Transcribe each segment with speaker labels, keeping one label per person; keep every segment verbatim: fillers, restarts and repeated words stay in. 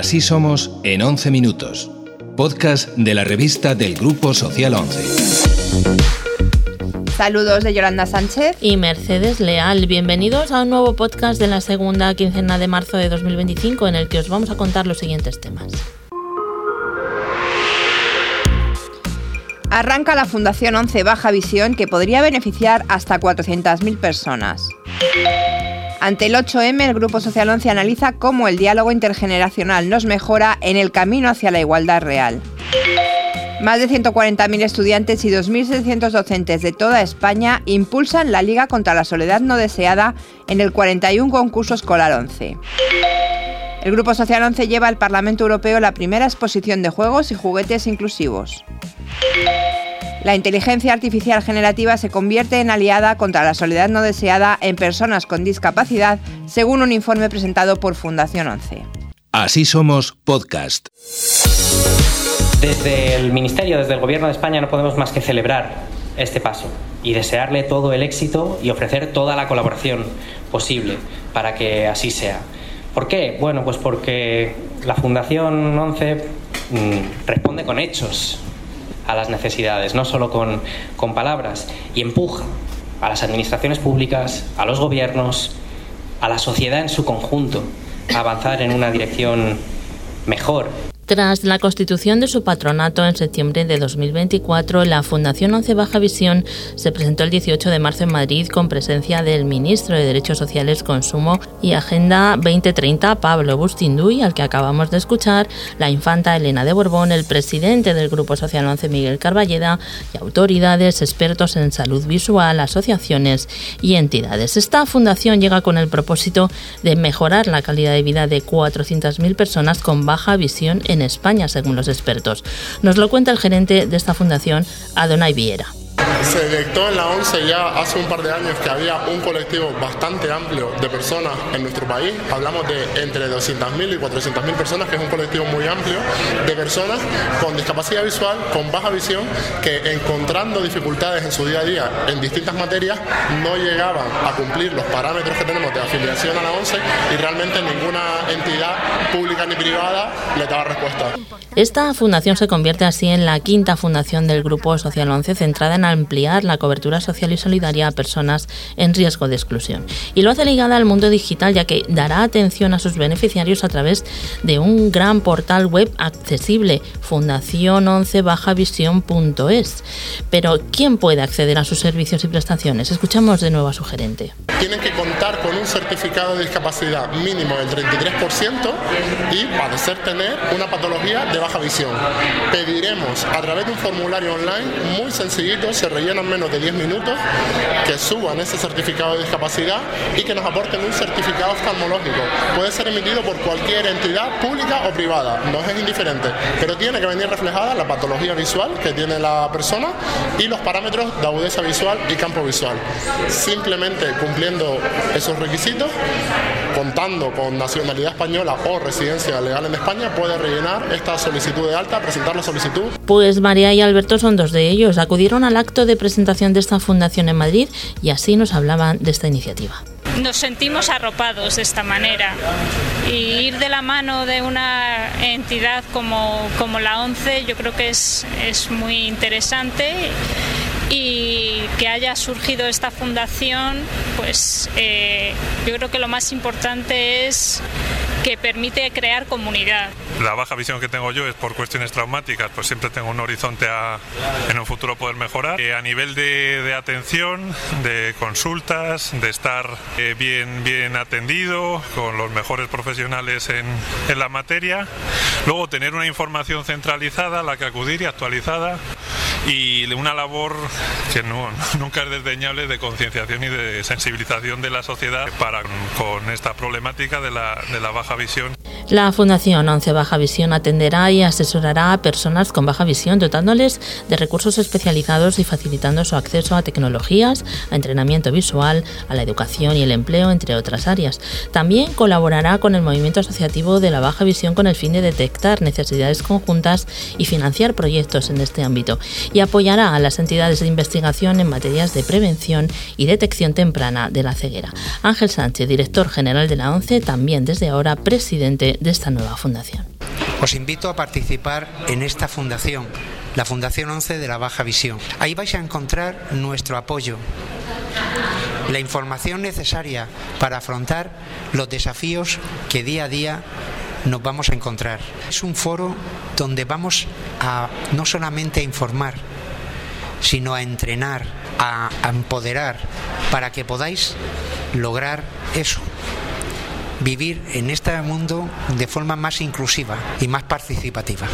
Speaker 1: Así somos en once minutos. Podcast de la revista del Grupo Social once.
Speaker 2: Saludos de Yolanda Sánchez
Speaker 3: y Mercedes Leal. Bienvenidos a un nuevo podcast de la segunda quincena de marzo de dos mil veinticinco, en el que os vamos a contar los siguientes temas.
Speaker 2: Arranca la Fundación once Baja Visión, que podría beneficiar hasta cuatrocientas mil personas. Ante el ocho eme, el Grupo Social once analiza cómo el diálogo intergeneracional nos mejora en el camino hacia la igualdad real. Más de ciento cuarenta mil estudiantes y dos mil seiscientos docentes de toda España impulsan la Liga contra la Soledad No Deseada en el cuarenta y uno Concurso Escolar once. El Grupo Social once lleva al Parlamento Europeo la primera exposición de juegos y juguetes inclusivos. La inteligencia artificial generativa se convierte en aliada contra la soledad no deseada en personas con discapacidad, según un informe presentado por Fundación once.
Speaker 1: Así somos podcast.
Speaker 4: Desde el Ministerio, desde el Gobierno de España, no podemos más que celebrar este paso y desearle todo el éxito y ofrecer toda la colaboración posible para que así sea. ¿Por qué? Bueno, pues porque la Fundación once mmm, responde con hechos a las necesidades, no solo con, con palabras, y empuja a las administraciones públicas, a los gobiernos, a la sociedad en su conjunto a avanzar en una dirección mejor.
Speaker 3: Tras la constitución de su patronato en septiembre de dos mil veinticuatro, la Fundación once Baja Visión se presentó el dieciocho de marzo en Madrid con presencia del ministro de Derechos Sociales, Consumo y Agenda veinte treinta, Pablo Bustinduy, al que acabamos de escuchar, la infanta Elena de Borbón, el presidente del Grupo Social once, Miguel Carballeda, y autoridades, expertos en salud visual, asociaciones y entidades. Esta fundación llega con el propósito de mejorar la calidad de vida de cuatrocientas mil personas con baja visión en España, según los expertos. Nos lo cuenta el gerente de esta fundación, Adonai Viera.
Speaker 5: Se detectó en la once ya hace un par de años que había un colectivo bastante amplio de personas en nuestro país. Hablamos de entre doscientas mil y cuatrocientas mil personas, que es un colectivo muy amplio de personas con discapacidad visual, con baja visión, que encontrando dificultades en su día a día en distintas materias no llegaban a cumplir los parámetros que tenemos de afiliación a la once y realmente ninguna entidad pública ni privada le daba respuesta.
Speaker 3: Esta fundación se convierte así en la quinta fundación del Grupo Social once, centrada en ampliar la cobertura social y solidaria a personas en riesgo de exclusión. Y lo hace ligada al mundo digital, ya que dará atención a sus beneficiarios a través de un gran portal web accesible, fundación once baja visión punto es. Pero ¿quién puede acceder a sus servicios y prestaciones? Escuchamos de nuevo a su gerente.
Speaker 5: Tienen que contar con un certificado de discapacidad mínimo del treinta y tres por ciento y padecer tener una patología de baja visión. Pediremos a través de un formulario online muy sencillito, se rellenan menos de diez minutos, que suban ese certificado de discapacidad y que nos aporten un certificado oftalmológico. Puede ser emitido por cualquier entidad pública o privada, nos es indiferente, pero tiene que venir reflejada la patología visual que tiene la persona y los parámetros de agudeza visual y campo visual. Simplemente cumpliendo esos requisitos, contando con nacionalidad española o residencia legal en España, puede rellenar esta solicitud de alta, presentar la solicitud.
Speaker 3: Pues María y Alberto son dos de ellos. Acudieron al acto de presentación de esta fundación en Madrid y así nos hablaban de esta iniciativa.
Speaker 6: Nos sentimos arropados de esta manera y ir de la mano de una entidad como, como la once yo creo que es, es muy interesante. Y que haya surgido esta fundación, pues eh, yo creo que lo más importante es que permite crear comunidad.
Speaker 7: La baja visión que tengo yo es por cuestiones traumáticas, pues siempre tengo un horizonte a en un futuro poder mejorar. Eh, a nivel de, de atención, de consultas, de estar eh, bien, bien atendido, con los mejores profesionales en, en la materia. Luego tener una información centralizada a la que acudir y actualizada. Y una labor que no, nunca es desdeñable de concienciación y de sensibilización de la sociedad para con esta problemática de la, de la baja visión.
Speaker 3: La Fundación once Baja Visión atenderá y asesorará a personas con baja visión, dotándoles de recursos especializados y facilitando su acceso a tecnologías, a entrenamiento visual, a la educación y el empleo, entre otras áreas. También colaborará con el movimiento asociativo de la baja visión con el fin de detectar necesidades conjuntas y financiar proyectos en este ámbito, y apoyará a las entidades de investigación en materias de prevención y detección temprana de la ceguera. Ángel Sánchez, director general de la ONCE, también desde ahora presidente de esta nueva fundación.
Speaker 8: Os invito a participar en esta fundación, la Fundación once de la Baja Visión. Ahí vais a encontrar nuestro apoyo, la información necesaria para afrontar los desafíos que día a día nos vamos a encontrar. Es un foro donde vamos a no solamente a informar, sino a entrenar, a, a empoderar, para que podáis lograr eso, vivir en este mundo de forma más inclusiva y más participativa.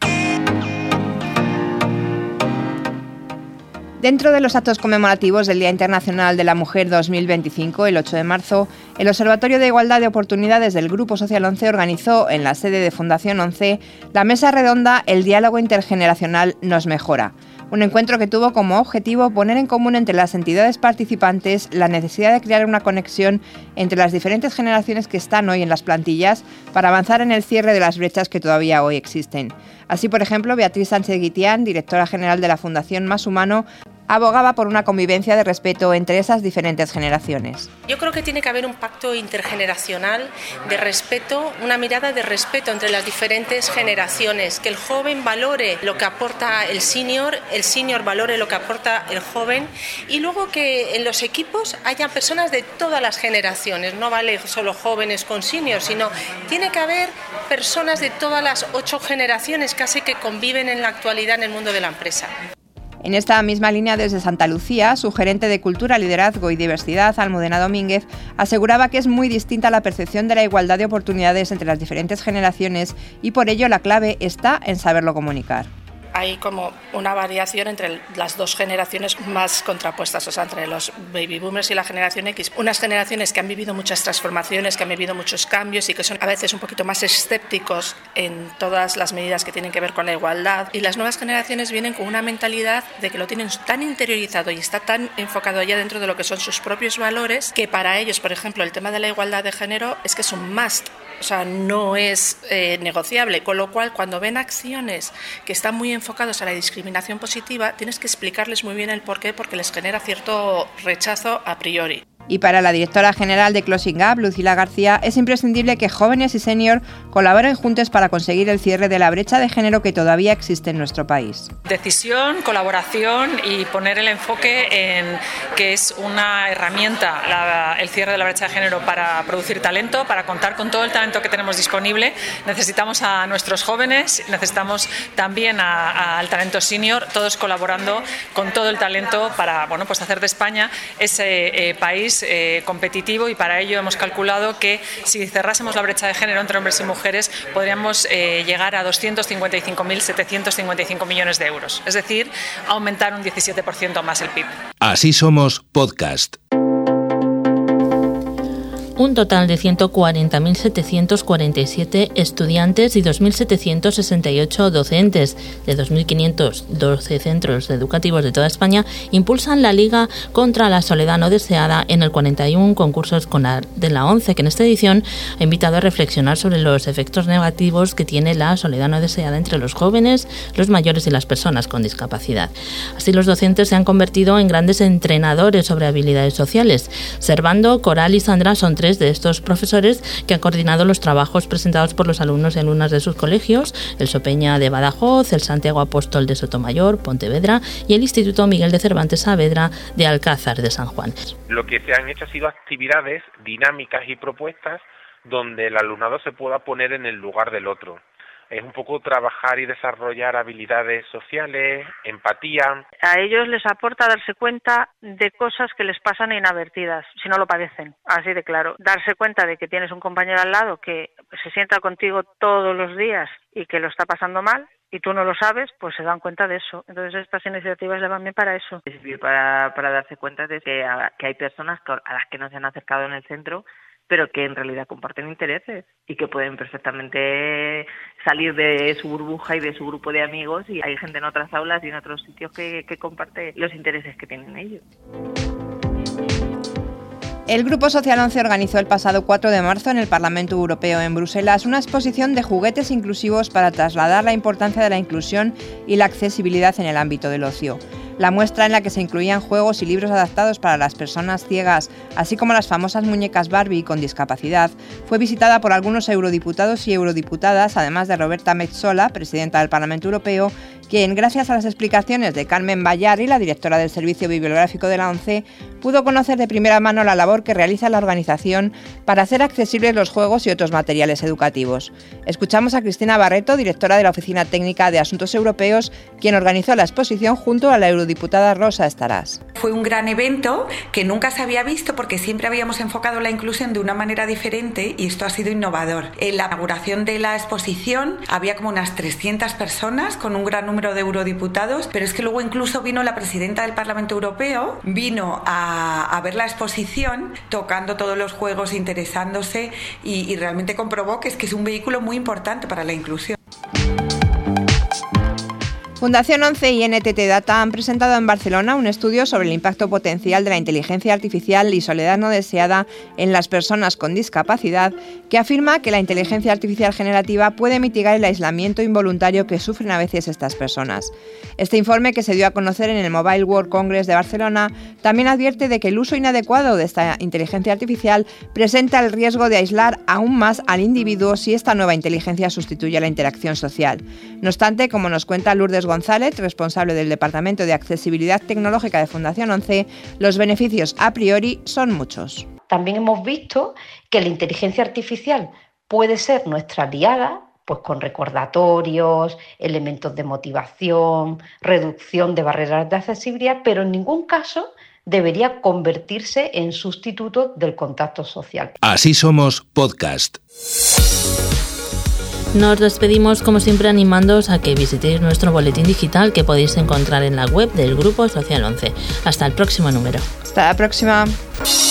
Speaker 2: Dentro de los actos conmemorativos del Día Internacional de la Mujer dos mil veinticinco, el ocho de marzo, el Observatorio de Igualdad de Oportunidades del Grupo Social once organizó en la sede de Fundación once la mesa redonda El diálogo intergeneracional nos mejora. Un encuentro que tuvo como objetivo poner en común entre las entidades participantes la necesidad de crear una conexión entre las diferentes generaciones que están hoy en las plantillas para avanzar en el cierre de las brechas que todavía hoy existen. Así, por ejemplo, Beatriz Sánchez Guitián, directora general de la Fundación Más Humano, abogaba por una convivencia de respeto entre esas diferentes generaciones.
Speaker 9: Yo creo que tiene que haber un pacto intergeneracional de respeto, una mirada de respeto entre las diferentes generaciones, que el joven valore lo que aporta el senior, el senior valore lo que aporta el joven, y luego que en los equipos haya personas de todas las generaciones, no vale solo jóvenes con seniors, sino tiene que haber personas de todas las ocho generaciones casi que conviven en la actualidad en el mundo de la empresa.
Speaker 2: En esta misma línea, desde Santa Lucía, su gerente de Cultura, Liderazgo y Diversidad, Almudena Domínguez, aseguraba que es muy distinta la percepción de la igualdad de oportunidades entre las diferentes generaciones y por ello la clave está en saberlo comunicar.
Speaker 10: Hay como una variación entre las dos generaciones más contrapuestas, o sea, entre los baby boomers y la generación X. Unas generaciones que han vivido muchas transformaciones, que han vivido muchos cambios y que son a veces un poquito más escépticos en todas las medidas que tienen que ver con la igualdad. Y las nuevas generaciones vienen con una mentalidad de que lo tienen tan interiorizado y está tan enfocado ya dentro de lo que son sus propios valores, que para ellos, por ejemplo, el tema de la igualdad de género es que es un must. O sea, no es eh, negociable, con lo cual cuando ven acciones que están muy enfocados a la discriminación positiva, tienes que explicarles muy bien el porqué, porque les genera cierto rechazo a priori.
Speaker 2: Y para la directora general de Closing Up, Lucila García, es imprescindible que jóvenes y senior colaboren juntos para conseguir el cierre de la brecha de género que todavía existe en nuestro país.
Speaker 11: Decisión, colaboración y poner el enfoque en que es una herramienta la, el cierre de la brecha de género para producir talento, para contar con todo el talento que tenemos disponible. Necesitamos a nuestros jóvenes, necesitamos también a, a, al talento senior, todos colaborando con todo el talento para, bueno, pues hacer de España ese eh, país Eh, competitivo, y para ello hemos calculado que si cerrásemos la brecha de género entre hombres y mujeres podríamos eh, llegar a doscientos cincuenta y cinco mil setecientos cincuenta y cinco millones de euros, es decir, aumentar un diecisiete por ciento más el P I B.
Speaker 1: Así somos podcast.
Speaker 3: Un total de ciento cuarenta mil setecientos cuarenta y siete estudiantes y dos mil setecientos sesenta y ocho docentes de dos mil quinientos doce centros educativos de toda España impulsan la Liga contra la Soledad No Deseada en el cuarenta y uno concurso escolar de la ONCE, que en esta edición ha invitado a reflexionar sobre los efectos negativos que tiene la soledad no deseada entre los jóvenes, los mayores y las personas con discapacidad. Así, los docentes se han convertido en grandes entrenadores sobre habilidades sociales. Servando, Coral y Sandra son tres de estos profesores que han coordinado los trabajos presentados por los alumnos y alumnas de sus colegios, el Sopeña de Badajoz, el Santiago Apóstol de Sotomayor, Pontevedra, y el Instituto Miguel de Cervantes Saavedra de Alcázar de San Juan.
Speaker 12: Lo que se han hecho ha sido actividades dinámicas y propuestas donde el alumnado se pueda poner en el lugar del otro. Es un poco trabajar y desarrollar habilidades sociales, empatía.
Speaker 13: A ellos les aporta darse cuenta de cosas que les pasan inadvertidas, si no lo padecen, así de claro. Darse cuenta de que tienes un compañero al lado que se sienta contigo todos los días y que lo está pasando mal, y tú no lo sabes, pues se dan cuenta de eso. Entonces estas iniciativas le van bien para eso.
Speaker 14: Es decir, para, para darse cuenta de que, a, que hay personas a las que no se han acercado en el centro, pero que en realidad comparten intereses y que pueden perfectamente salir de su burbuja y de su grupo de amigos, y hay gente en otras aulas y en otros sitios que, que comparte los intereses que tienen ellos.
Speaker 2: El Grupo Social once organizó el pasado cuatro de marzo en el Parlamento Europeo en Bruselas una exposición de juguetes inclusivos para trasladar la importancia de la inclusión y la accesibilidad en el ámbito del ocio. la muestra en la que se incluían juegos y libros adaptados para las personas ciegas, así como las famosas muñecas Barbie con discapacidad, fue visitada por algunos eurodiputados y eurodiputadas, además de Roberta Metsola, presidenta del Parlamento Europeo, quien, gracias a las explicaciones de Carmen Bayarri, la directora del Servicio Bibliográfico de la ONCE, pudo conocer de primera mano la labor que realiza la organización para hacer accesibles los juegos y otros materiales educativos. Escuchamos a Cristina Barreto, directora de la Oficina Técnica de Asuntos Europeos, quien organizó la exposición junto a la eurodiputada Rosa Estaràs.
Speaker 15: Fue un gran evento que nunca se había visto porque siempre habíamos enfocado la inclusión de una manera diferente y esto ha sido innovador. En la inauguración de la exposición había como unas trescientas personas con un gran número de eurodiputados, pero es que luego incluso vino la presidenta del Parlamento Europeo, vino a, a ver la exposición, tocando todos los juegos, interesándose y, y realmente comprobó que es que es un vehículo muy importante para la inclusión.
Speaker 2: Fundación ONCE y N T T Data han presentado en Barcelona un estudio sobre el impacto potencial de la inteligencia artificial y soledad no deseada en las personas con discapacidad, que afirma que la inteligencia artificial generativa puede mitigar el aislamiento involuntario que sufren a veces estas personas. Este informe, que se dio a conocer en el Mobile World Congress de Barcelona, también advierte de que el uso inadecuado de esta inteligencia artificial presenta el riesgo de aislar aún más al individuo si esta nueva inteligencia sustituye a la interacción social. No obstante, como nos cuenta Lourdes González, responsable del Departamento de Accesibilidad Tecnológica de Fundación ONCE, los beneficios a priori son muchos.
Speaker 16: También hemos visto que la inteligencia artificial puede ser nuestra aliada, pues con recordatorios, elementos de motivación, reducción de barreras de accesibilidad, pero en ningún caso debería convertirse en sustituto del contacto social.
Speaker 1: Así Somos Podcast.
Speaker 3: Nos despedimos como siempre animándoos a que visitéis nuestro boletín digital que podéis encontrar en la web del Grupo Social ONCE. Hasta el próximo número.
Speaker 2: Hasta la próxima.